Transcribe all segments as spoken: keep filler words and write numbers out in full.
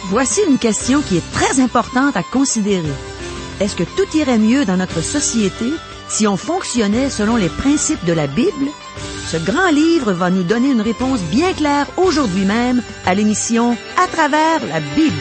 Voici une question qui est très importante à considérer. Est-ce que tout irait mieux dans notre société si on fonctionnait selon les principes de la Bible? Ce grand livre va nous donner une réponse bien claire aujourd'hui même à l'émission À travers la Bible.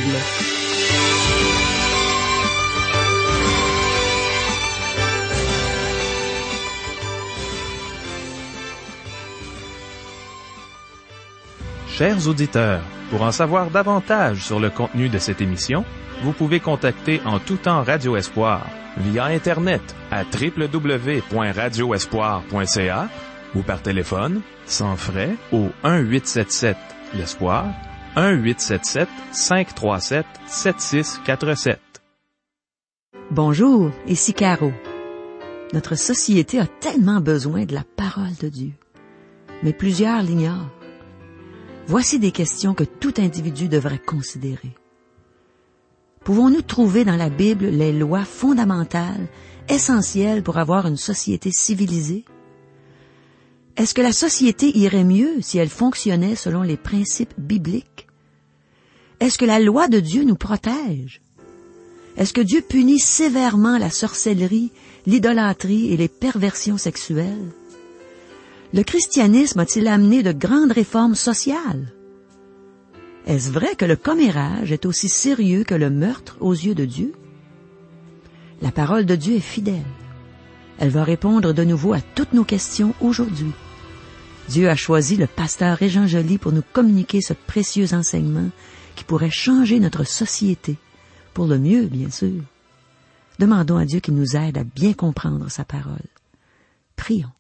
Chers auditeurs, pour en savoir davantage sur le contenu de cette émission, vous pouvez contacter en tout temps Radio Espoir via Internet à w w w point radio espoir point c a ou par téléphone, sans frais, au un huit sept sept l'Espoir, un huit sept sept cinq trois sept sept six quatre sept. Bonjour, ici Caro. Notre société a tellement besoin de la parole de Dieu, mais plusieurs l'ignorent. Voici des questions que tout individu devrait considérer. Pouvons-nous trouver dans la Bible les lois fondamentales, essentielles pour avoir une société civilisée? Est-ce que la société irait mieux si elle fonctionnait selon les principes bibliques? Est-ce que la loi de Dieu nous protège? Est-ce que Dieu punit sévèrement la sorcellerie, l'idolâtrie et les perversions sexuelles? Le christianisme a-t-il amené de grandes réformes sociales? Est-ce vrai que le commérage est aussi sérieux que le meurtre aux yeux de Dieu? La parole de Dieu est fidèle. Elle va répondre de nouveau à toutes nos questions aujourd'hui. Dieu a choisi le pasteur Régent Joly pour nous communiquer ce précieux enseignement qui pourrait changer notre société, pour le mieux, bien sûr. Demandons à Dieu qu'il nous aide à bien comprendre sa parole. Prions.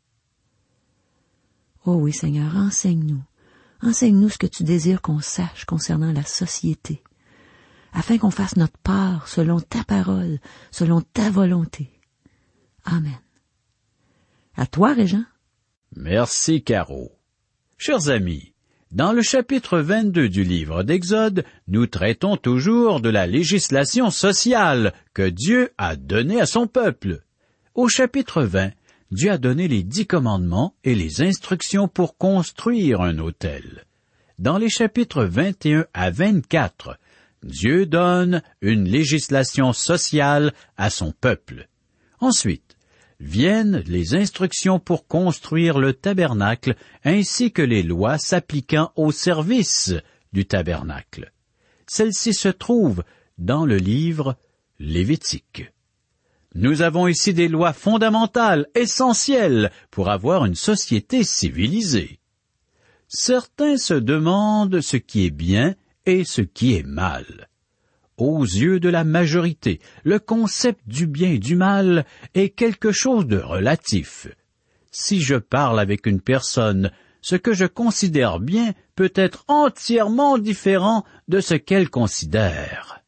Oh oui, Seigneur, enseigne-nous. Enseigne-nous ce que tu désires qu'on sache concernant la société, afin qu'on fasse notre part selon ta parole, selon ta volonté. Amen. À toi, Régent. Merci, Caro. Chers amis, dans le chapitre vingt-deux du livre d'Exode, nous traitons toujours de la législation sociale que Dieu a donnée à son peuple. Au chapitre vingt, Dieu a donné les dix commandements et les instructions pour construire un autel. Dans les chapitres vingt et un à vingt-quatre, Dieu donne une législation sociale à son peuple. Ensuite, viennent les instructions pour construire le tabernacle ainsi que les lois s'appliquant au service du tabernacle. Celles-ci se trouvent dans le livre Lévitique. Nous avons ici des lois fondamentales, essentielles, pour avoir une société civilisée. Certains se demandent ce qui est bien et ce qui est mal. Aux yeux de la majorité, le concept du bien et du mal est quelque chose de relatif. Si je parle avec une personne, ce que je considère bien peut être entièrement différent de ce qu'elle considère.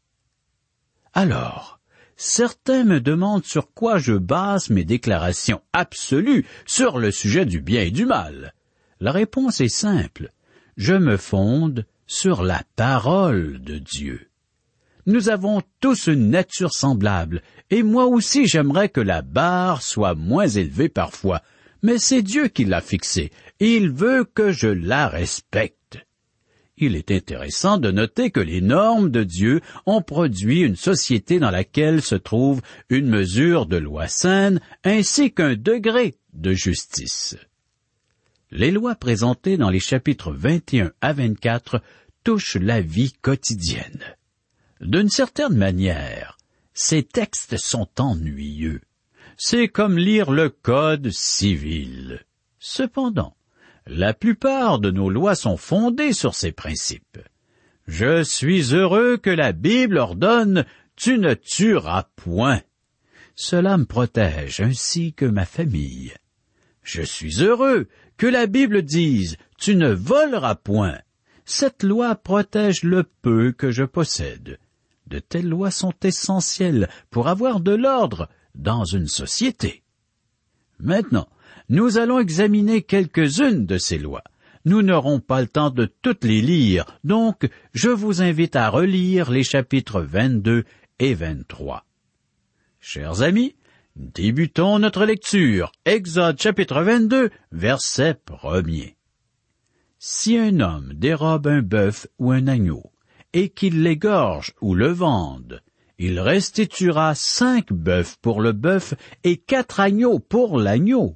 Alors, certains me demandent sur quoi je base mes déclarations absolues sur le sujet du bien et du mal. La réponse est simple. Je me fonde sur la parole de Dieu. Nous avons tous une nature semblable, et moi aussi j'aimerais que la barre soit moins élevée parfois, mais c'est Dieu qui l'a fixée, et il veut que je la respecte. Il est intéressant de noter que les normes de Dieu ont produit une société dans laquelle se trouve une mesure de loi saine ainsi qu'un degré de justice. Les lois présentées dans les chapitres vingt et un à vingt-quatre touchent la vie quotidienne. D'une certaine manière, ces textes sont ennuyeux. C'est comme lire le Code civil. Cependant, la plupart de nos lois sont fondées sur ces principes. Je suis heureux que la Bible ordonne « Tu ne tueras point ». Cela me protège ainsi que ma famille. Je suis heureux que la Bible dise « Tu ne voleras point ». Cette loi protège le peu que je possède. De telles lois sont essentielles pour avoir de l'ordre dans une société. Maintenant, nous allons examiner quelques-unes de ces lois. Nous n'aurons pas le temps de toutes les lire, donc je vous invite à relire les chapitres vingt-deux et vingt-trois. Chers amis, débutons notre lecture. Exode chapitre vingt-deux, verset premier. Si un homme dérobe un bœuf ou un agneau, et qu'il l'égorge ou le vende, il restituera cinq bœufs pour le bœuf et quatre agneaux pour l'agneau.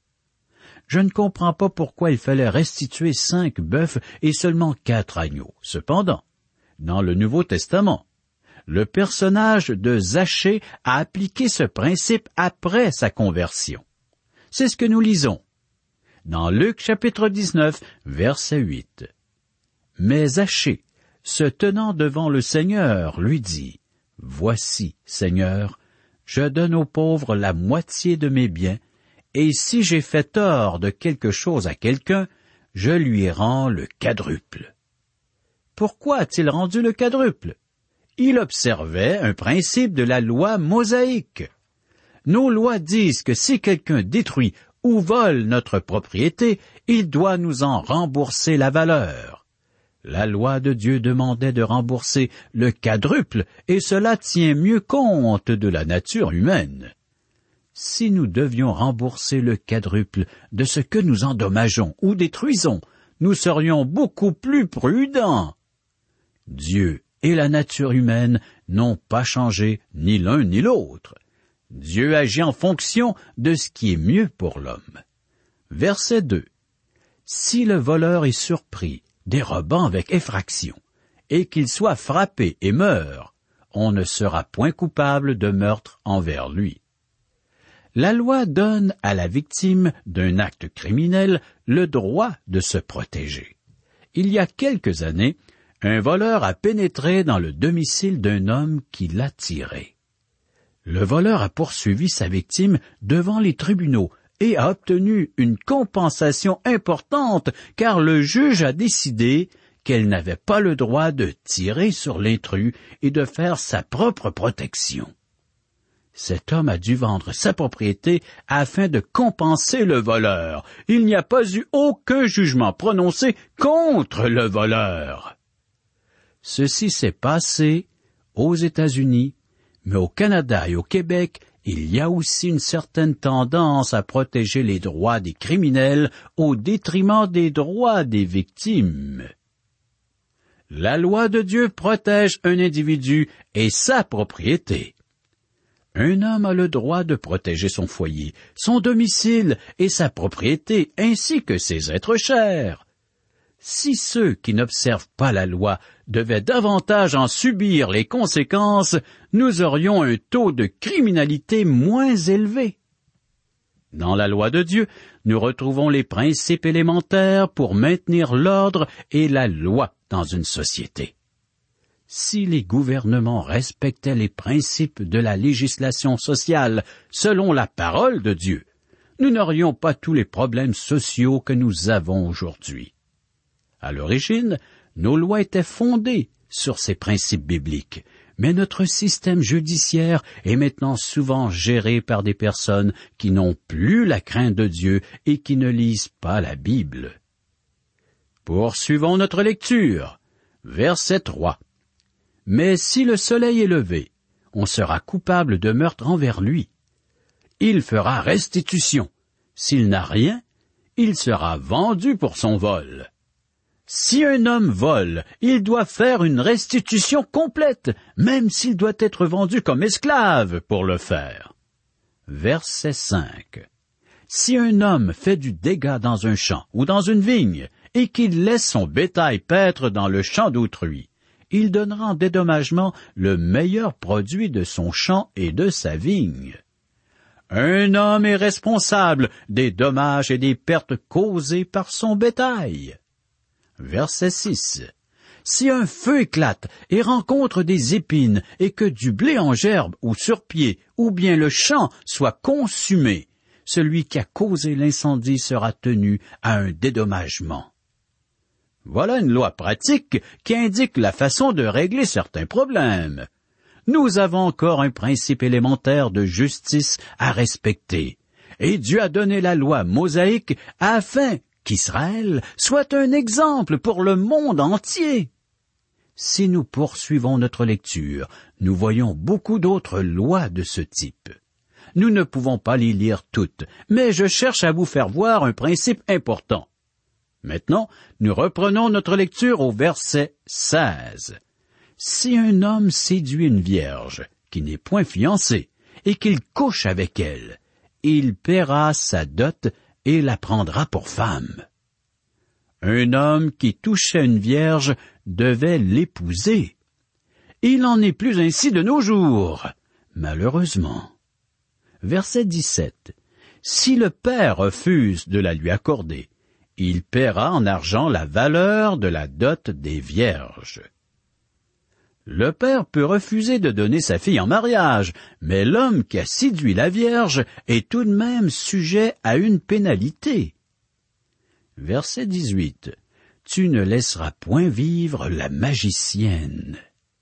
Je ne comprends pas pourquoi il fallait restituer cinq bœufs et seulement quatre agneaux. Cependant, dans le Nouveau Testament, le personnage de Zachée a appliqué ce principe après sa conversion. C'est ce que nous lisons dans Luc chapitre dix-neuf, verset huit. Mais Zachée, se tenant devant le Seigneur, lui dit, « Voici, Seigneur, je donne aux pauvres la moitié de mes biens, et si j'ai fait tort de quelque chose à quelqu'un, je lui rends le quadruple. » Pourquoi a-t-il rendu le quadruple? Il observait un principe de la loi mosaïque. Nos lois disent que si quelqu'un détruit ou vole notre propriété, il doit nous en rembourser la valeur. La loi de Dieu demandait de rembourser le quadruple, et cela tient mieux compte de la nature humaine. Si nous devions rembourser le quadruple de ce que nous endommageons ou détruisons, nous serions beaucoup plus prudents. Dieu et la nature humaine n'ont pas changé ni l'un ni l'autre. Dieu agit en fonction de ce qui est mieux pour l'homme. Verset deux. Si le voleur est surpris, dérobant avec effraction, et qu'il soit frappé et meurt, on ne sera point coupable de meurtre envers lui. La loi donne à la victime d'un acte criminel le droit de se protéger. Il y a quelques années, un voleur a pénétré dans le domicile d'un homme qui l'a tiré. Le voleur a poursuivi sa victime devant les tribunaux et a obtenu une compensation importante car le juge a décidé qu'elle n'avait pas le droit de tirer sur l'intrus et de faire sa propre protection. Cet homme a dû vendre sa propriété afin de compenser le voleur. Il n'y a pas eu aucun jugement prononcé contre le voleur. Ceci s'est passé aux États-Unis, mais au Canada et au Québec, il y a aussi une certaine tendance à protéger les droits des criminels au détriment des droits des victimes. La loi de Dieu protège un individu et sa propriété. Un homme a le droit de protéger son foyer, son domicile et sa propriété, ainsi que ses êtres chers. Si ceux qui n'observent pas la loi devaient davantage en subir les conséquences, nous aurions un taux de criminalité moins élevé. Dans la loi de Dieu, nous retrouvons les principes élémentaires pour maintenir l'ordre et la loi dans une société. Si les gouvernements respectaient les principes de la législation sociale selon la parole de Dieu, nous n'aurions pas tous les problèmes sociaux que nous avons aujourd'hui. À l'origine, nos lois étaient fondées sur ces principes bibliques, mais notre système judiciaire est maintenant souvent géré par des personnes qui n'ont plus la crainte de Dieu et qui ne lisent pas la Bible. Poursuivons notre lecture. Verset trois. Mais si le soleil est levé, on sera coupable de meurtre envers lui. Il fera restitution. S'il n'a rien, il sera vendu pour son vol. Si un homme vole, il doit faire une restitution complète, même s'il doit être vendu comme esclave pour le faire. Verset cinq. Si un homme fait du dégât dans un champ ou dans une vigne, et qu'il laisse son bétail paître dans le champ d'autrui, il donnera en dédommagement le meilleur produit de son champ et de sa vigne. Un homme est responsable des dommages et des pertes causées par son bétail. Verset six. Si un feu éclate et rencontre des épines et que du blé en gerbe ou sur pied, ou bien le champ soit consumé, celui qui a causé l'incendie sera tenu à un dédommagement. Voilà une loi pratique qui indique la façon de régler certains problèmes. Nous avons encore un principe élémentaire de justice à respecter, et Dieu a donné la loi mosaïque afin qu'Israël soit un exemple pour le monde entier. Si nous poursuivons notre lecture, nous voyons beaucoup d'autres lois de ce type. Nous ne pouvons pas les lire toutes, mais je cherche à vous faire voir un principe important. Maintenant, nous reprenons notre lecture au verset seize. si un homme séduit une vierge qui n'est point fiancée et qu'il couche avec elle, il paiera sa dot et la prendra pour femme. Un homme qui touchait une vierge devait l'épouser. Il n'en est plus ainsi de nos jours, malheureusement. Verset dix-sept. Si le père refuse de la lui accorder, il paiera en argent la valeur de la dot des vierges. Le père peut refuser de donner sa fille en mariage, mais l'homme qui a séduit la vierge est tout de même sujet à une pénalité. Verset dix-huit. Tu ne laisseras point vivre la magicienne.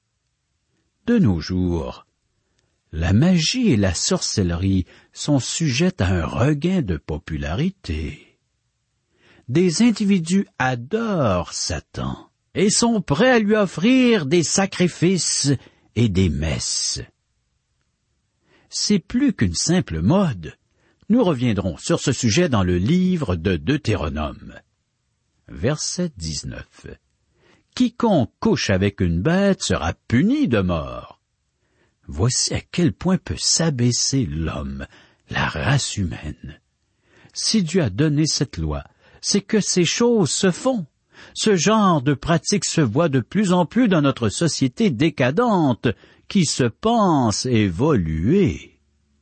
De nos jours, la magie et la sorcellerie sont sujettes à un regain de popularité. Des individus adorent Satan et sont prêts à lui offrir des sacrifices et des messes. C'est plus qu'une simple mode. Nous reviendrons sur ce sujet dans le livre de Deutéronome. Verset dix-neuf. Quiconque couche avec une bête sera puni de mort. Voici à quel point peut s'abaisser l'homme, la race humaine. Si Dieu a donné cette loi, c'est que ces choses se font. Ce genre de pratique se voit de plus en plus dans notre société décadente, qui se pense évoluer.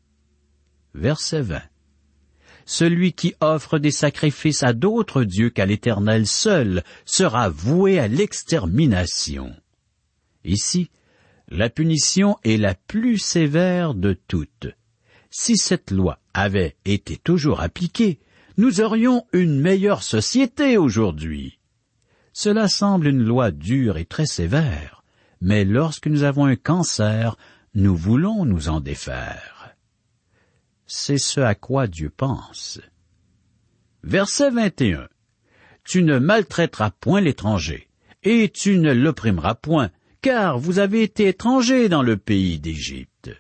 Verset vingt. Celui qui offre des sacrifices à d'autres dieux qu'à l'Éternel seul sera voué à l'extermination. Ici, la punition est la plus sévère de toutes. Si cette loi avait été toujours appliquée, nous aurions une meilleure société aujourd'hui. Cela semble une loi dure et très sévère, mais lorsque nous avons un cancer, nous voulons nous en défaire. C'est ce à quoi Dieu pense. Verset vingt et un. Tu ne maltraiteras point l'étranger, et tu ne l'opprimeras point, car vous avez été étrangers dans le pays d'Égypte.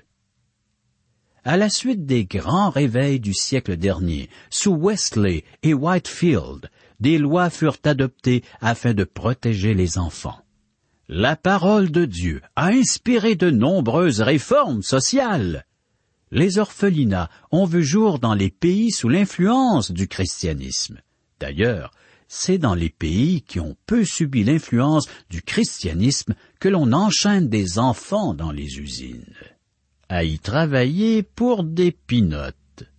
À la suite des grands réveils du siècle dernier, sous Wesley et Whitefield, des lois furent adoptées afin de protéger les enfants. La parole de Dieu a inspiré de nombreuses réformes sociales. Les orphelinats ont vu jour dans les pays sous l'influence du christianisme. D'ailleurs, c'est dans les pays qui ont peu subi l'influence du christianisme que l'on enchaîne des enfants dans les usines, à y travailler pour des pinottes.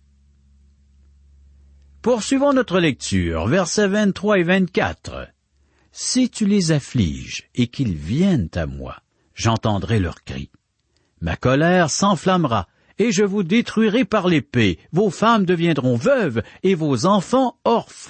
Poursuivons notre lecture, versets vingt-trois et vingt-quatre. « Si tu les affliges et qu'ils viennent à moi, j'entendrai leurs cris. Ma colère s'enflammera, et je vous détruirai par l'épée. Vos femmes deviendront veuves, et vos enfants orphelins. »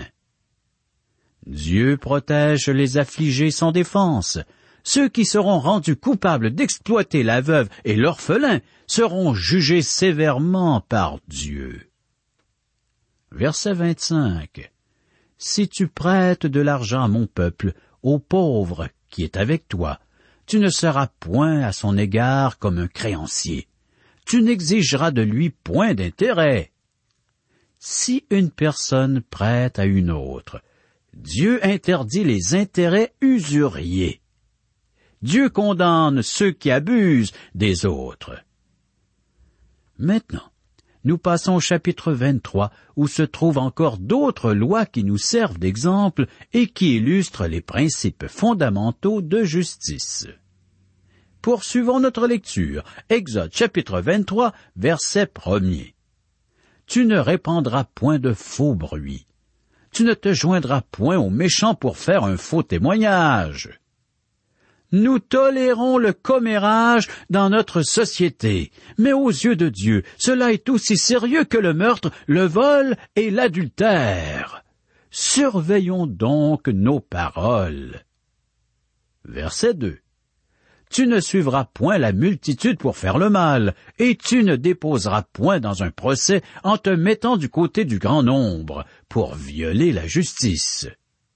Dieu protège les affligés sans défense. Ceux qui seront rendus coupables d'exploiter la veuve et l'orphelin seront jugés sévèrement par Dieu. Verset vingt-cinq. Si tu prêtes de l'argent à mon peuple, au pauvre qui est avec toi, tu ne seras point à son égard comme un créancier. Tu n'exigeras de lui point d'intérêt. Si une personne prête à une autre, Dieu interdit les intérêts usuriers. Dieu condamne ceux qui abusent des autres. Maintenant, nous passons au chapitre vingt-trois, où se trouvent encore d'autres lois qui nous servent d'exemple et qui illustrent les principes fondamentaux de justice. Poursuivons notre lecture. Exode chapitre vingt-trois, verset premier. Tu ne répandras point de faux bruits. Tu ne te joindras point aux méchants pour faire un faux témoignage. Nous tolérons le commérage dans notre société, mais aux yeux de Dieu, cela est aussi sérieux que le meurtre, le vol et l'adultère. Surveillons donc nos paroles. Verset deux. Tu ne suivras point la multitude pour faire le mal, et tu ne déposeras point dans un procès en te mettant du côté du grand nombre, pour violer la justice.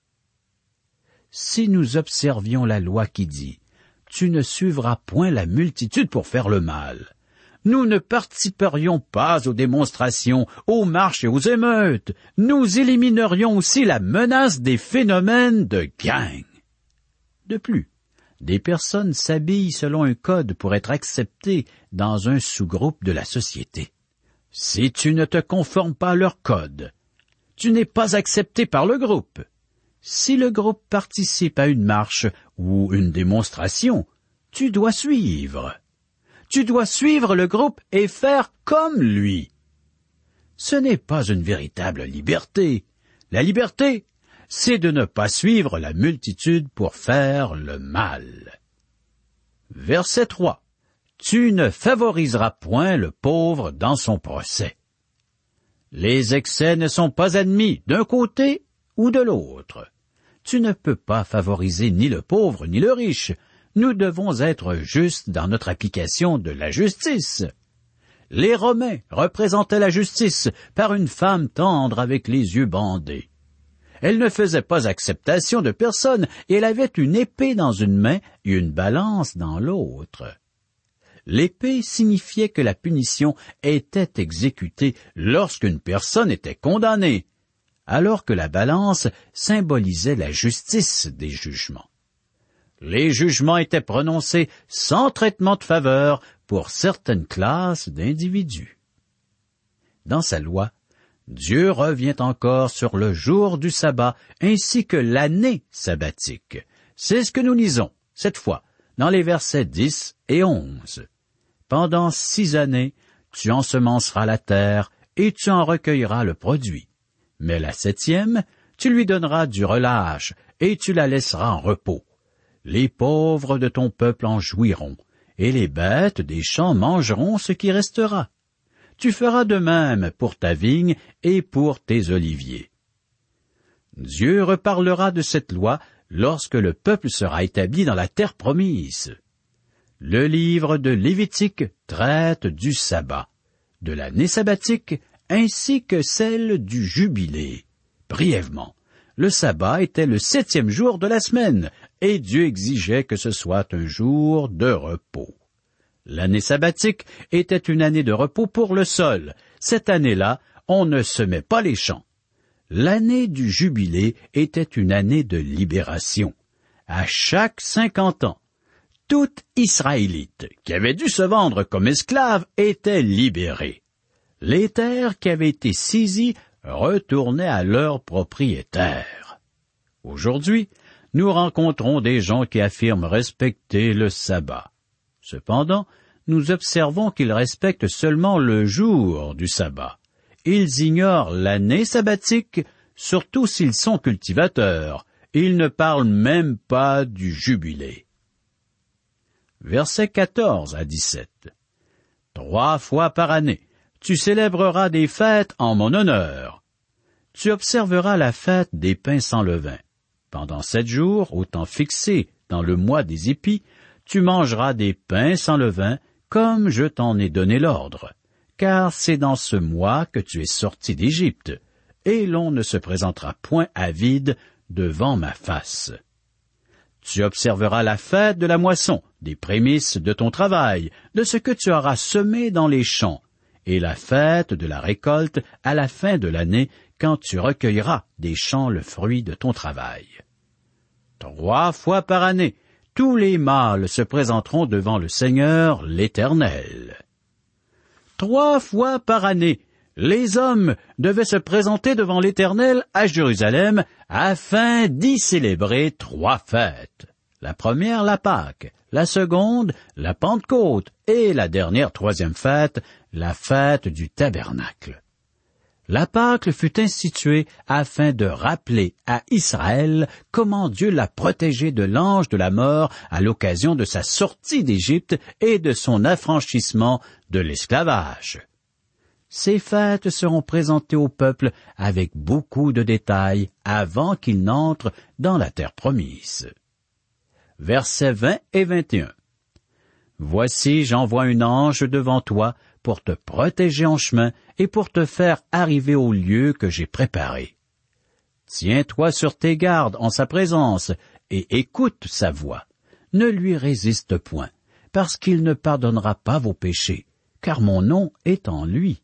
Si nous observions la loi qui dit « Tu ne suivras point la multitude pour faire le mal », nous ne participerions pas aux démonstrations, aux marches et aux émeutes. Nous éliminerions aussi la menace des phénomènes de gang. De plus, des personnes s'habillent selon un code pour être acceptées dans un sous-groupe de la société. Si tu ne te conformes pas à leur code, tu n'es pas accepté par le groupe. Si le groupe participe à une marche ou une démonstration, tu dois suivre. Tu dois suivre le groupe et faire comme lui. Ce n'est pas une véritable liberté. La liberté, c'est de ne pas suivre la multitude pour faire le mal. Verset trois. Tu ne favoriseras point le pauvre dans son procès. Les excès ne sont pas admis d'un côté ou de l'autre. Tu ne peux pas favoriser ni le pauvre ni le riche. Nous devons être justes dans notre application de la justice. Les Romains représentaient la justice par une femme tendre avec les yeux bandés. Elle ne faisait pas acceptation de personne et elle avait une épée dans une main et une balance dans l'autre. L'épée signifiait que la punition était exécutée lorsqu'une personne était condamnée, alors que la balance symbolisait la justice des jugements. Les jugements étaient prononcés sans traitement de faveur pour certaines classes d'individus. Dans sa loi, Dieu revient encore sur le jour du sabbat ainsi que l'année sabbatique. C'est ce que nous lisons, cette fois, dans les versets dix et onze. Pendant six années, tu ensemenceras la terre et tu en recueilleras le produit. Mais la septième, tu lui donneras du relâche et tu la laisseras en repos. Les pauvres de ton peuple en jouiront, et les bêtes des champs mangeront ce qui restera. Tu feras de même pour ta vigne et pour tes oliviers. Dieu reparlera de cette loi lorsque le peuple sera établi dans la terre promise. Le livre de Lévitique traite du sabbat, de l'année sabbatique, ainsi que celle du jubilé. Brièvement, le sabbat était le septième jour de la semaine, et Dieu exigeait que ce soit un jour de repos. L'année sabbatique était une année de repos pour le sol. Cette année-là, on ne semait pas les champs. L'année du jubilé était une année de libération. À chaque cinquante ans, tout Israélite qui avait dû se vendre comme esclave était libéré. Les terres qui avaient été saisies retournaient à leurs propriétaires. Aujourd'hui, nous rencontrons des gens qui affirment respecter le sabbat. Cependant, nous observons qu'ils respectent seulement le jour du sabbat. Ils ignorent l'année sabbatique, surtout s'ils sont cultivateurs. Ils ne parlent même pas du jubilé. Versets quatorze à dix-sept. Trois fois par année, tu célébreras des fêtes en mon honneur. Tu observeras la fête des pains sans levain. Pendant sept jours, au temps fixé dans le mois des épis, tu mangeras des pains sans levain, comme je t'en ai donné l'ordre, car c'est dans ce mois que tu es sorti d'Égypte, et l'on ne se présentera point à vide devant ma face. Tu observeras la fête de la moisson, des prémices de ton travail, de ce que tu auras semé dans les champs, et la fête de la récolte à la fin de l'année, quand tu recueilleras des champs le fruit de ton travail. Trois fois par année, tous les mâles se présenteront devant le Seigneur l'Éternel. Trois fois par année, les hommes devaient se présenter devant l'Éternel à Jérusalem afin d'y célébrer trois fêtes. La première, la Pâque, la seconde, la Pentecôte, et la dernière, troisième fête, la fête du Tabernacle. La Pâque fut instituée afin de rappeler à Israël comment Dieu l'a protégé de l'ange de la mort à l'occasion de sa sortie d'Égypte et de son affranchissement de l'esclavage. Ces fêtes seront présentées au peuple avec beaucoup de détails avant qu'il n'entre dans la terre promise. Versets vingt et vingt et un. Voici, j'envoie un ange devant toi pour te protéger en chemin et pour te faire arriver au lieu que j'ai préparé. Tiens-toi sur tes gardes en sa présence et écoute sa voix. Ne lui résiste point, parce qu'il ne pardonnera pas vos péchés, car mon nom est en lui.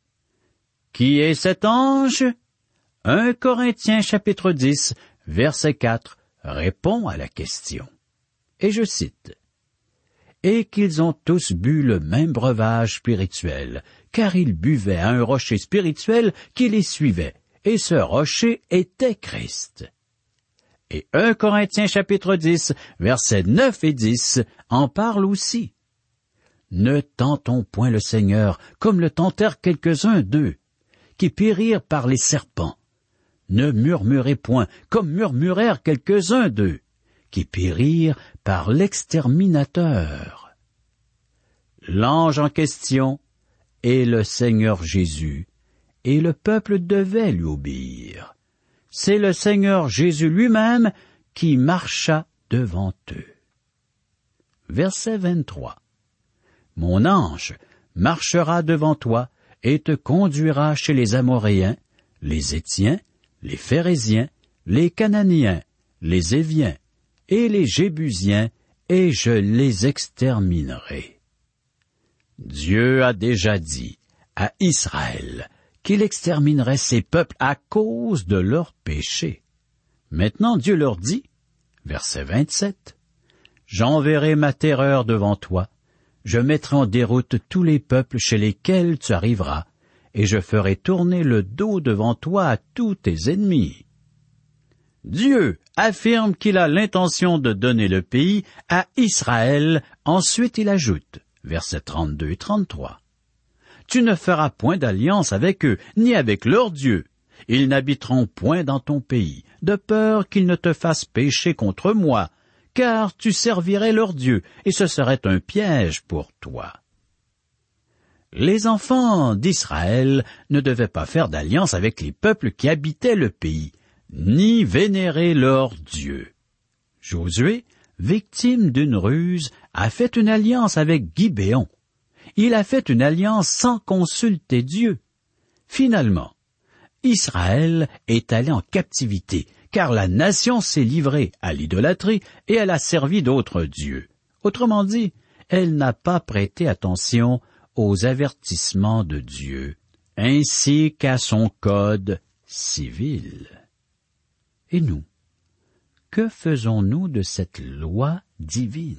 Qui est cet ange? un Corinthiens chapitre dix, verset quatre, répond à la question. Et je cite, « Et qu'ils ont tous bu le même breuvage spirituel, car ils buvaient à un rocher spirituel qui les suivait, et ce rocher était Christ. » Et un Corinthiens chapitre dix, versets neuf et dix, en parle aussi. « Ne tentons point le Seigneur comme le tentèrent quelques-uns d'eux, qui périrent par les serpents. Ne murmurez point comme murmurèrent quelques-uns d'eux, qui périrent par l'exterminateur. » L'ange en question est le Seigneur Jésus, et le peuple devait lui obéir. C'est le Seigneur Jésus lui-même qui marcha devant eux. Verset vingt-trois. « Mon ange marchera devant toi et te conduira chez les Amoréens, les Étiens, les Phéréziens, les Cananéens, les Éviens et les Jébusiens, et je les exterminerai. » Dieu a déjà dit à Israël qu'il exterminerait ses peuples à cause de leurs péchés. Maintenant Dieu leur dit, verset vingt-sept, « J'enverrai ma terreur devant toi, je mettrai en déroute tous les peuples chez lesquels tu arriveras, et je ferai tourner le dos devant toi à tous tes ennemis. » Dieu affirme qu'il a l'intention de donner le pays à Israël. Ensuite il ajoute, versets trente-deux et trente-trois, « Tu ne feras point d'alliance avec eux, ni avec leurs dieux. Ils n'habiteront point dans ton pays, de peur qu'ils ne te fassent pécher contre moi, car tu servirais leurs dieux, et ce serait un piège pour toi. » Les enfants d'Israël ne devaient pas faire d'alliance avec les peuples qui habitaient le pays, ni vénérer leurs dieux. Josué, victime d'une ruse, a fait une alliance avec Gibéon. Il a fait une alliance sans consulter Dieu. Finalement, Israël est allé en captivité, car la nation s'est livrée à l'idolâtrie et elle a servi d'autres dieux. Autrement dit, elle n'a pas prêté attention aux avertissements de Dieu, ainsi qu'à son code civil. Et nous, que faisons-nous de cette loi divine?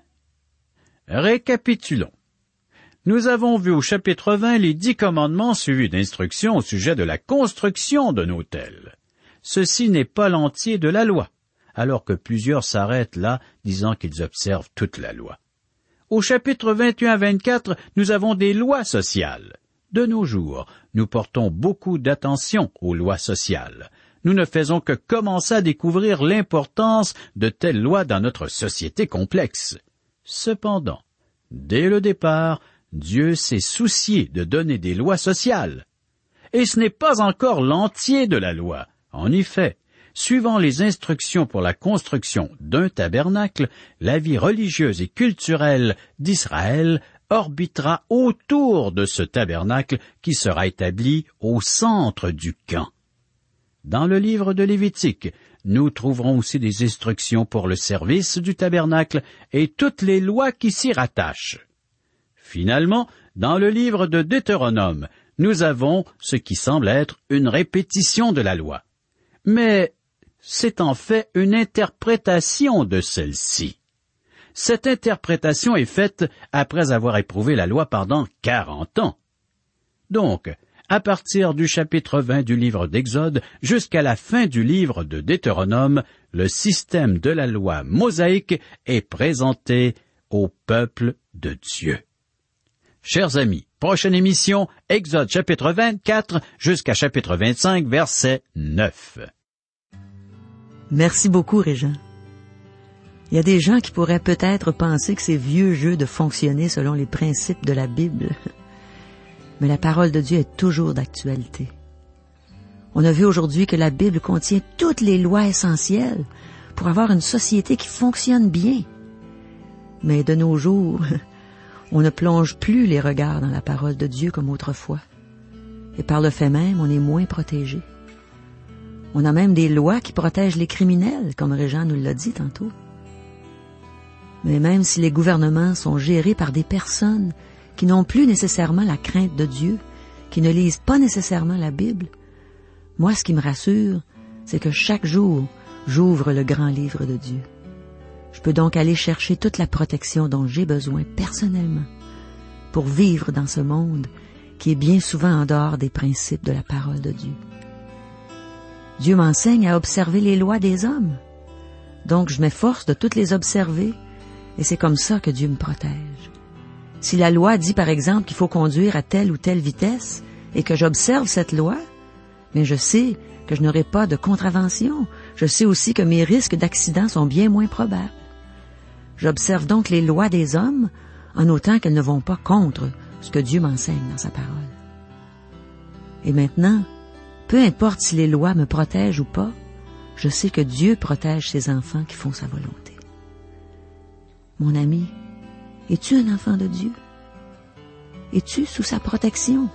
Récapitulons. Nous avons vu au chapitre vingt les dix commandements suivis d'instructions au sujet de la construction d'un autel. Ceci n'est pas l'entier de la loi, alors que plusieurs s'arrêtent là, disant qu'ils observent toute la loi. Au chapitre vingt et un à vingt-quatre, nous avons des lois sociales. De nos jours, nous portons beaucoup d'attention aux lois sociales. Nous ne faisons que commencer à découvrir l'importance de telles lois dans notre société complexe. Cependant, dès le départ, Dieu s'est soucié de donner des lois sociales. Et ce n'est pas encore l'entier de la loi. En effet, suivant les instructions pour la construction d'un tabernacle, la vie religieuse et culturelle d'Israël orbitera autour de ce tabernacle qui sera établi au centre du camp. Dans le livre de Lévitique, nous trouverons aussi des instructions pour le service du tabernacle et toutes les lois qui s'y rattachent. Finalement, dans le livre de Deutéronome, nous avons ce qui semble être une répétition de la loi. Mais c'est en fait une interprétation de celle-ci. Cette interprétation est faite après avoir éprouvé la loi pendant quarante ans. Donc, à partir du chapitre vingt du livre d'Exode jusqu'à la fin du livre de Deutéronome, le système de la loi mosaïque est présenté au peuple de Dieu. Chers amis, prochaine émission, Exode chapitre vingt-quatre jusqu'à chapitre vingt-cinq, verset neuf. Merci beaucoup, Régent. Il y a des gens qui pourraient peut-être penser que c'est vieux jeu de fonctionner selon les principes de la Bible. Mais la parole de Dieu est toujours d'actualité. On a vu aujourd'hui que la Bible contient toutes les lois essentielles pour avoir une société qui fonctionne bien. Mais de nos jours, on ne plonge plus les regards dans la parole de Dieu comme autrefois. Et par le fait même, on est moins protégé. On a même des lois qui protègent les criminels, comme Régent nous l'a dit tantôt. Mais même si les gouvernements sont gérés par des personnes qui n'ont plus nécessairement la crainte de Dieu, qui ne lisent pas nécessairement la Bible, moi, ce qui me rassure, c'est que chaque jour, j'ouvre le grand livre de Dieu. Je peux donc aller chercher toute la protection dont j'ai besoin personnellement pour vivre dans ce monde qui est bien souvent en dehors des principes de la parole de Dieu. Dieu m'enseigne à observer les lois des hommes. Donc je m'efforce de toutes les observer et c'est comme ça que Dieu me protège. Si la loi dit par exemple qu'il faut conduire à telle ou telle vitesse et que j'observe cette loi, mais je sais que je n'aurai pas de contravention. Je sais aussi que mes risques d'accident sont bien moins probables. J'observe donc les lois des hommes en autant qu'elles ne vont pas contre ce que Dieu m'enseigne dans sa parole. Et maintenant, peu importe si les lois me protègent ou pas, je sais que Dieu protège ses enfants qui font sa volonté. Mon ami, es-tu un enfant de Dieu? Es-tu sous sa protection?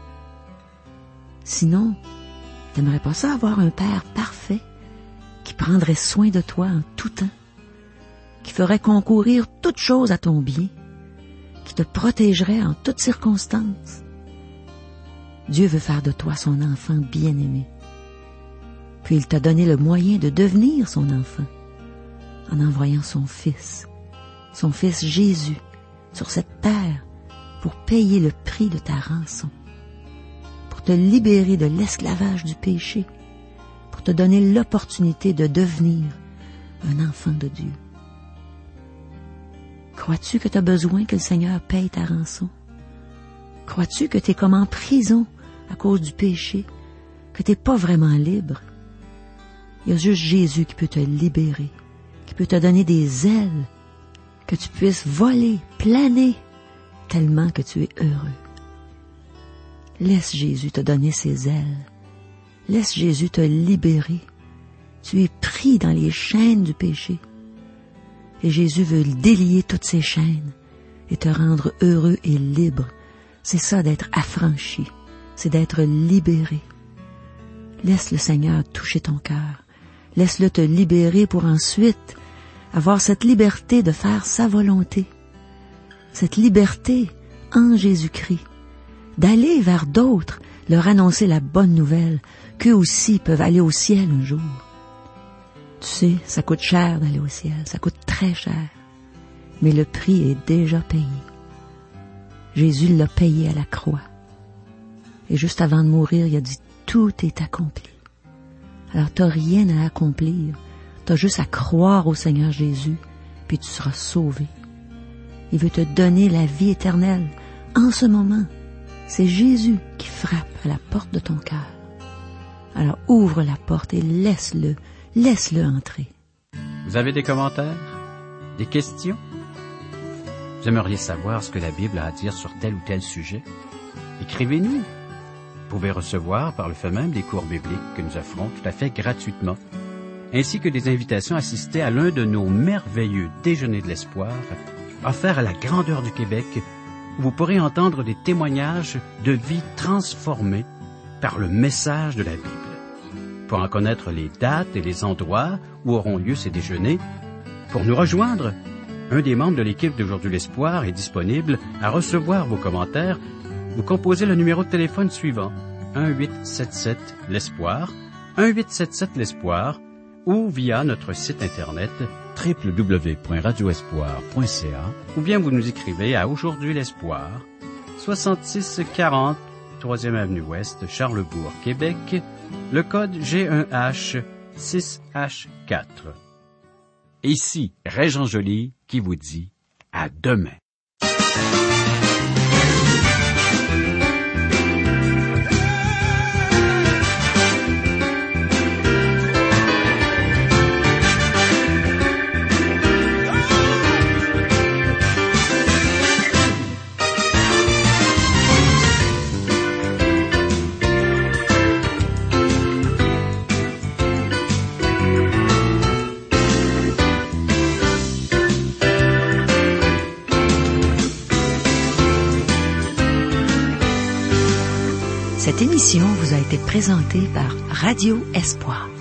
Sinon, t'aimerais pas ça avoir un Père parfait qui prendrait soin de toi en tout temps, qui ferait concourir toute chose à ton bien, qui te protégerait en toutes circonstances? Dieu veut faire de toi son enfant bien-aimé. Puis il t'a donné le moyen de devenir son enfant en envoyant son Fils, son Fils Jésus, sur cette terre pour payer le prix de ta rançon, pour te libérer de l'esclavage du péché, pour te donner l'opportunité de devenir un enfant de Dieu. Crois-tu que tu as besoin que le Seigneur paye ta rançon? Crois-tu que tu es comme en prison à cause du péché, que tu n'es pas vraiment libre? Il y a juste Jésus qui peut te libérer, qui peut te donner des ailes, que tu puisses voler, planer, tellement que tu es heureux. Laisse Jésus te donner ses ailes. Laisse Jésus te libérer. Tu es pris dans les chaînes du péché. Et Jésus veut délier toutes ces chaînes et te rendre heureux et libre. C'est ça d'être affranchi. C'est d'être libéré. Laisse le Seigneur toucher ton cœur. Laisse-le te libérer pour ensuite avoir cette liberté de faire sa volonté. Cette liberté en Jésus-Christ. D'aller vers d'autres, leur annoncer la bonne nouvelle, qu'eux aussi peuvent aller au ciel un jour. Tu sais, ça coûte cher d'aller au ciel, ça coûte très cher. Mais le prix est déjà payé. Jésus l'a payé à la croix. Et juste avant de mourir, il a dit, tout est accompli. Alors t'as rien à accomplir, t'as juste à croire au Seigneur Jésus, puis tu seras sauvé. Il veut te donner la vie éternelle en ce moment. C'est Jésus qui frappe à la porte de ton cœur. Alors ouvre la porte et laisse-le, laisse-le entrer. Vous avez des commentaires? Des questions? Vous aimeriez savoir ce que la Bible a à dire sur tel ou tel sujet? Écrivez-nous. Vous pouvez recevoir par le fait même des cours bibliques que nous offrons tout à fait gratuitement, ainsi que des invitations à assister à l'un de nos merveilleux déjeuners de l'espoir, offerts à la grandeur du Québec, où vous pourrez entendre des témoignages de vie transformées par le message de la Bible. Pour en connaître les dates et les endroits où auront lieu ces déjeuners, pour nous rejoindre, un des membres de l'équipe d'Aujourd'hui l'Espoir est disponible à recevoir vos commentaires. Vous composez le numéro de téléphone suivant, un huit sept sept l'Espoir, un huit sept sept l'Espoir, ou via notre site internet w w w point radio espoir point c a, ou bien vous nous écrivez à Aujourd'hui l'Espoir, soixante-six quarante, troisième avenue Ouest, Charlebourg, Québec, le code G un H six H quatre. Ici, Régent Joly qui vous dit à demain. Cette émission vous a été présentée par Radio Espoir.